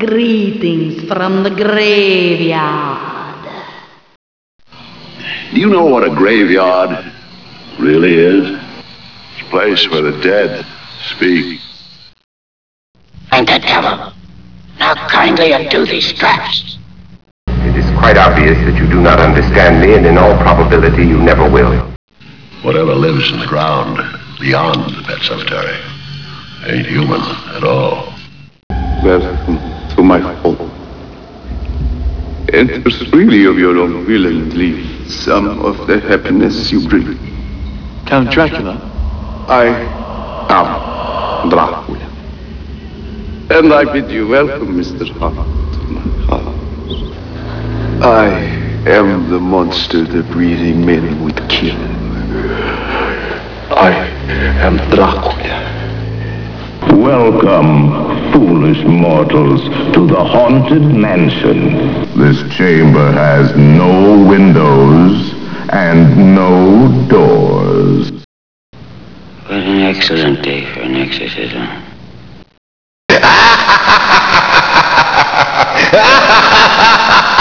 Greetings from the graveyard. Do you know what a graveyard really is? It's a place where the dead speak. I'm the devil. Now kindly undo these straps. It is quite obvious that you do not understand me, and in all probability you never will. Whatever lives in the ground beyond the pet cemetery ain't human at all. Welcome to my home. Enter freely of your own will and leave some of the happiness you bring. Count Dracula? I am Dracula. And I bid you welcome, Mr. Hunt, to my house. I am the monster the breathing men would kill. I am Dracula. Welcome, foolish mortals, to the haunted mansion. This chamber has no windows and no doors. What an excellent day for an exorcism. Ha ha ha ha ha!